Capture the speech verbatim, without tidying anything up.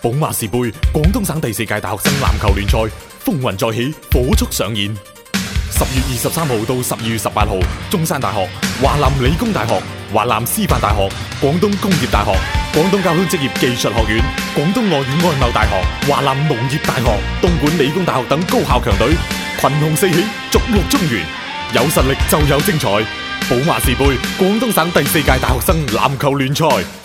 寶馬士杯廣東省第四屆大學生籃球聯賽風雲再起，火速上演。十月二十三號到十二月十八號，中山大學、華南理工大學、華南師範大學、廣東工業大學、廣東交通職業技術學院、廣東外語外貿大學、華南農業大學、東莞理工大學等高校強隊群雄四起，逐鹿中原。有實力就有精彩，寶馬士杯廣東省第四屆大學生籃球聯賽。